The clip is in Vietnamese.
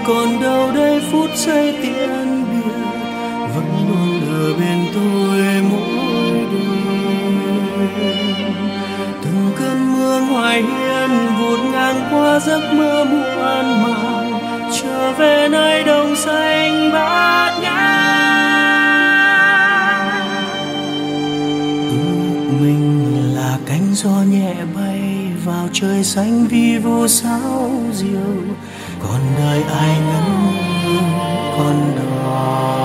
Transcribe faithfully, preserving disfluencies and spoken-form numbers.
còn đâu đây phút giây tiễn biệt, vẫn luôn ở bên tôi mỗi đêm. Từng cơn mưa ngoài hiên vụt ngang qua giấc mơ muộn màng, trở về nơi đồng xanh bát ngát. Ước mình là cánh gió nhẹ bay vào trời xanh vi vu sáo diều, còn đời ai ngẩn ngơ con đò.